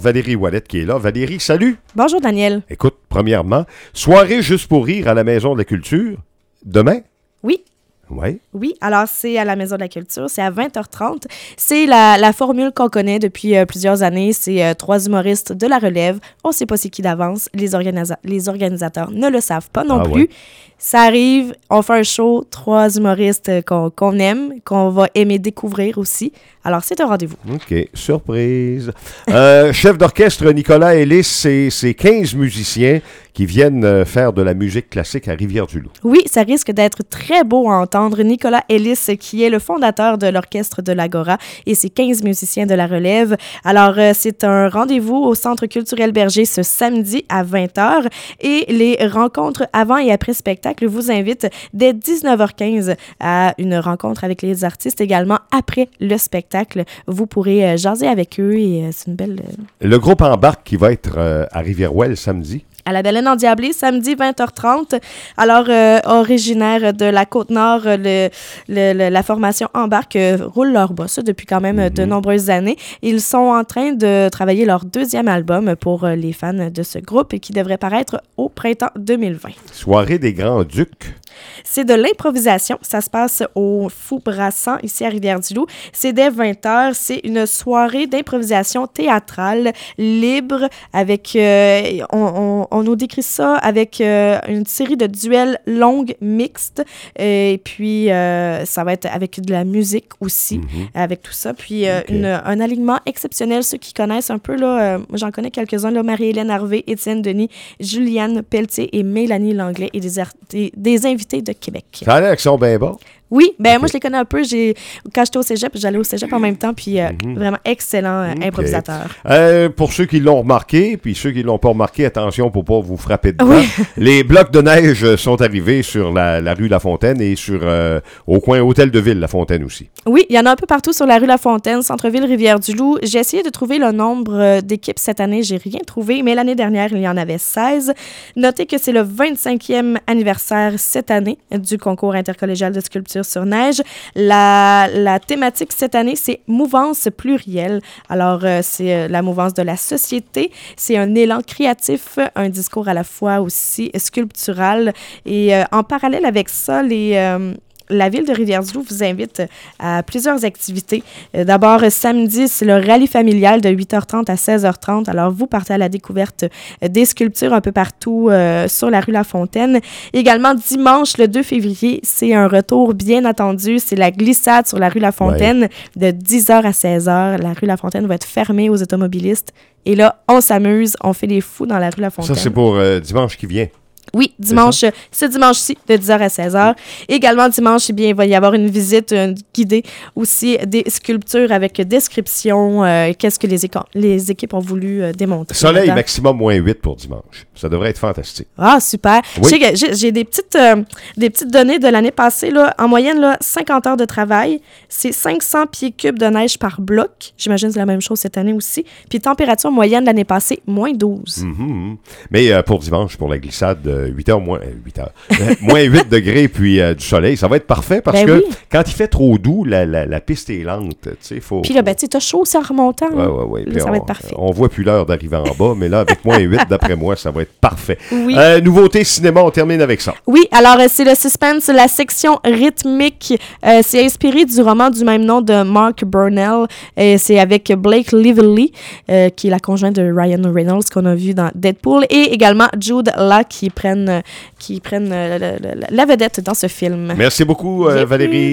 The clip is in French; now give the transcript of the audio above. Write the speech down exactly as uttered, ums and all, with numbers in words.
Valérie Ouellette qui est là. Valérie, salut! Bonjour Daniel. Écoute, premièrement, soirée juste pour rire à la Maison de la Culture, demain? Oui. Oui. Oui, alors c'est à la Maison de la Culture, c'est à vingt heures trente. C'est la, la formule qu'on connaît depuis euh, plusieurs années. C'est euh, trois humoristes de la relève. On ne sait pas c'est qui d'avance. Les, organisa- les organisateurs ne le savent pas non Ah, plus. ouais. Ça arrive, on fait un show, trois humoristes qu'on, qu'on aime, qu'on va aimer découvrir aussi. Alors, c'est un rendez-vous. OK, surprise. Euh, chef d'orchestre Nicolas Ellis et ses quinze musiciens qui viennent euh, faire de la musique classique à Rivière-du-Loup. Oui, ça risque d'être très beau à entendre. Nicolas Ellis, qui est le fondateur de l'orchestre de l'Agora, et ses quinze musiciens de la relève. Alors, euh, c'est un rendez-vous au Centre culturel Berger ce samedi à vingt heures. Et les rencontres avant et après spectacle vous invitent dès dix-neuf heures quinze à une rencontre avec les artistes également après le spectacle. Vous pourrez euh, jaser avec eux et euh, c'est une belle... Euh... Le groupe Embarque qui va être euh, à Rivière-Ouelle samedi. À la Baleine Endiablée, samedi vingt heures trente. Alors, euh, originaire de la Côte-Nord, le, le, le, la formation Embarque euh, roule leur boss depuis quand même mm-hmm. de nombreuses années. Ils sont en train de travailler leur deuxième album pour euh, les fans de ce groupe qui devrait paraître au printemps deux mille vingt. Soirée des Grands-Ducs. C'est de l'improvisation. Ça se passe au Fou Brassant, ici à Rivière-du-Loup. C'est dès vingt heures. C'est une soirée d'improvisation théâtrale libre avec... Euh, on, on, on nous décrit ça avec euh, une série de duels longues mixtes. Et puis, euh, ça va être avec de la musique aussi, mm-hmm. avec tout ça. Puis, euh, okay. une, un alignement exceptionnel. Ceux qui connaissent un peu, là, euh, j'en connais quelques-uns, là, Marie-Hélène Harvey, Étienne Denis, Juliane Pelletier et Mélanie Langlais et des, art- des, des invités de Québec. Ça a l'air qu'ils sont bien bons. Oui, ben okay. moi je les connais un peu. J'ai, quand j'étais au cégep, j'allais au cégep en même temps, puis euh, mm-hmm. vraiment excellent euh, okay. improvisateur. Euh, pour ceux qui l'ont remarqué, puis ceux qui ne l'ont pas remarqué, attention pour ne pas vous frapper dedans. Oui. Les blocs de neige sont arrivés sur la, la rue La Fontaine et sur euh, au coin Hôtel de Ville La Fontaine aussi. Oui, il y en a un peu partout sur la rue La Fontaine, centre-ville Rivière-du-Loup. J'ai essayé de trouver le nombre d'équipes cette année, j'ai rien trouvé, mais l'année dernière, il y en avait seize. Notez que c'est le vingt-cinquième anniversaire cette année du concours intercollégial de sculpture sur neige. La, la thématique cette année, c'est mouvance plurielle. Alors, euh, c'est euh, la mouvance de la société. C'est un élan créatif, un discours à la fois aussi sculptural. Et euh, en parallèle avec ça, les... Euh, la ville de Rivière-du-Loup vous invite à plusieurs activités. Euh, d'abord, samedi, c'est le rallye familial de huit heures trente à seize heures trente. Alors, vous partez à la découverte des sculptures un peu partout euh, sur la rue La Fontaine. Également, dimanche, le deux février, c'est un retour bien attendu. C'est la glissade sur la rue La Fontaine ouais. de dix heures à seize heures. La rue La Fontaine va être fermée aux automobilistes. Et là, on s'amuse, on fait les fous dans la rue La Fontaine. Ça, c'est pour euh, dimanche qui vient. Oui, dimanche, ce dimanche-ci, de dix heures à seize heures. Également, dimanche, eh bien, il va y avoir une visite une guidée aussi des sculptures avec description, euh, qu'est-ce que les, éco- les équipes ont voulu euh, démontrer. Soleil là-dedans. Maximum moins huit pour dimanche. Ça devrait être fantastique. Ah, super. Oui. Je sais que j'ai, j'ai des, petites, euh, des petites données de l'année passée. Là. En moyenne, là, cinquante heures de travail, c'est cinq cents pieds cubes de neige par bloc. J'imagine que c'est la même chose cette année aussi. Puis température moyenne l'année passée, moins douze. Mm-hmm. Mais euh, pour dimanche, pour la glissade, euh, huit heures moins, euh, huit heures, euh, moins huit degrés puis euh, du soleil, ça va être parfait parce ben que oui. quand il fait trop doux, la, la, la piste est lente. Faut, puis là, faut... ben, tu sais, t'as chaud aussi en remontant. Ouais, ouais, ouais. Là, ça on, va être parfait. On voit plus l'heure d'arriver en bas, mais là, avec moins huit, d'après moi, ça va être parfait. Oui. Euh, nouveauté cinéma, on termine avec ça. Oui, alors euh, c'est le suspense, la section rythmique. Euh, c'est inspiré du roman du même nom de Mark Burnell. Euh, c'est avec Blake Lively, euh, qui est la conjointe de Ryan Reynolds qu'on a vu dans Deadpool, et également Jude Law qui prennent, qui prennent euh, la, la, la vedette dans ce film. Merci beaucoup, euh, Valérie.